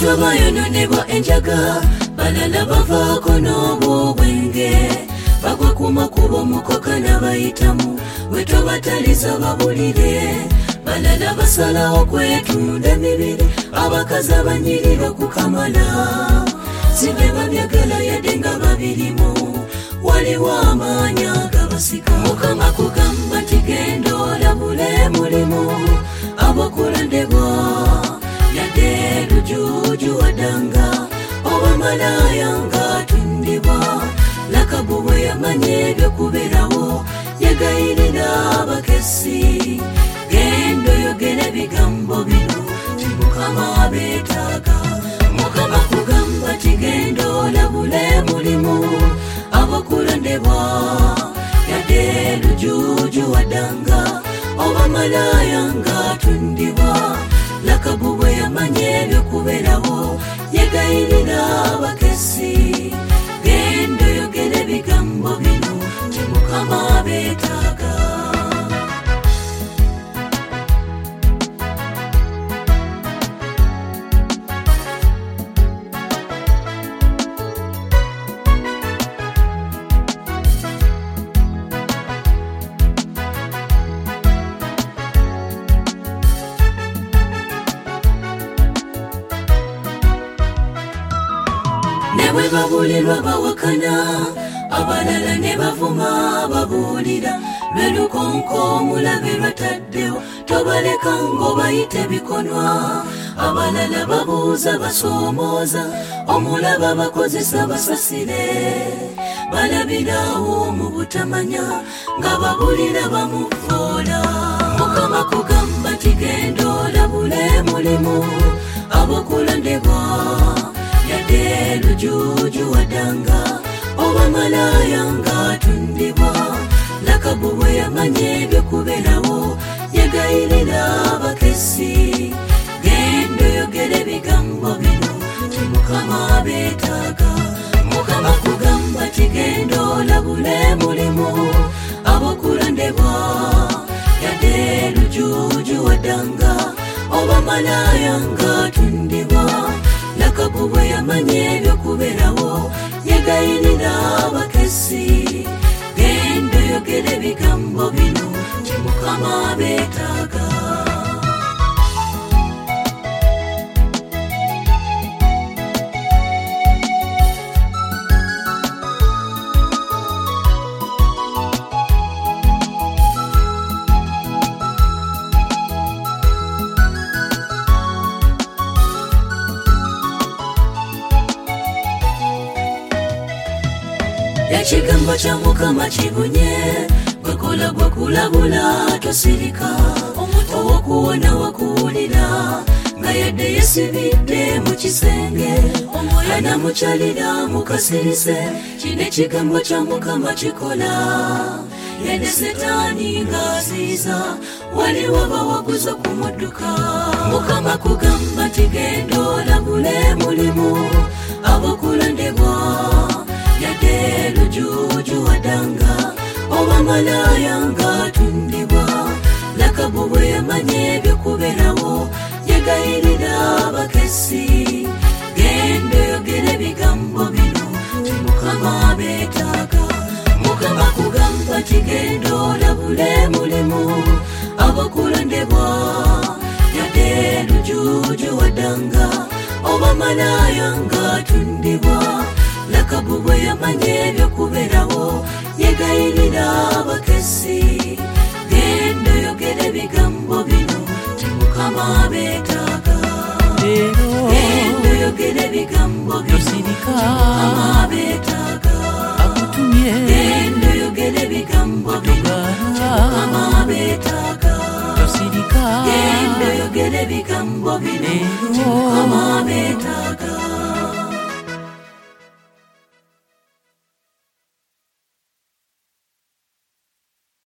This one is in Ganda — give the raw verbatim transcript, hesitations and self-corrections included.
bano bayononebwa enjaga balala bavaako n'obwobwenge bagwa ku makubo mukoka n'abayitamu wetobataliza babulire balala basalawo kwetunda emibiri abakazi abanyirira ku kamala sibe babyagala yadde nga babirimu waliwo amaanyi agabasika mukama kugamba nti genda olabule mulimu abokulandebwa yadde lujuju wadanga oba malaya ngaatundibwa lakabu bwe yamanya ebyokubeerawo yagayirira abakesi genda oyogera ebigambo bino ti mukama abeetaaga mukama kugamba ti genda olabule mulimu abokulandebwa yadde lujuju wadanga oba malaya ngaatundibwa lakabu bwe yamanya ebyokubeerawo yagayirira abakesi genda oyogera ebigambo bino ti mukama abeetaaga nebwe babulirwa bawakana abalala ne bavuma babuulira lwe lukonko omulabe lwataddewo tobaleka ng'obayite bikonwa abalala babuuza basoomooza omulaba bakozesa basasire balabirawo mu butamanya nga babulira bamuvoola mukama kugamba nti genda olabule mulimu abokulandebwa yadde lujuju wadanga oba malaya ngaatundibwa lakabu bwe yamanya ebyokubeerawo yagayirira abakesi genda oyogera ebigambo bino ti mukama abeetaaga mukama kugamba ti genda olabule mulimu abokulandebwa yadde lujuju wadanga oba malaya ngaatundibwa lakabu bwe yamanya ebyokubeerawo yagayirira abakesi genda oyogera ebigambo bino ti mukama abeetaaga ekigambo kya mukama kibunye gwekola gwakulabula tosirika owokuwona wakuwulira nga yadde yesibidde mu kisenge omwana mukyalira mukasirise kino ekigambo kya mukama kikola yadde setaani ng'aziiza waliwo bawaguza kumudduka mukama kugamba nti genda olabule mulimu abokulandebwa yadde lujuju wadanga oba malaya ngaatundibwa lakabu bwe yamanya ebyokubeerawo yagayirira abakesi genda oyogera ebigambo bino ti mukama abeetaaga mukama kugamba nti genda olabule mulimu abokulandebwa yadde lujuju wadanga oba malaya ngaatundibwa lakabu bwe yamanya ebyokubeerawo yagayirira abakesi genda oyogera ebigambo bino ti mukama abeetaaga genda oyogera ebigambo bino ti mukama abeetaaga genda oyogera ebigambo bino ti mukama abeetaaga genda oyogera ebigambo bino ti mukama abeetaaga